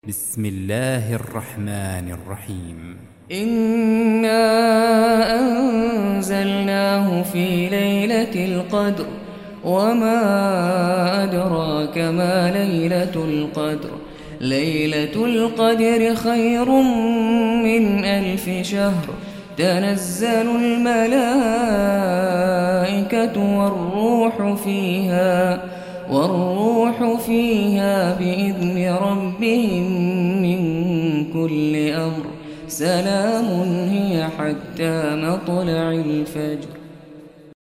بسم الله الرحمن الرحيم. إنا أنزلناه في ليلة القدر وما أدراك ما ليلة القدر. ليلة القدر خير من 1000 شهر. تنزل الملائكة والروح فيها بإذن ربهم من كل أمر. سلام هي حتى مطلع الفجر.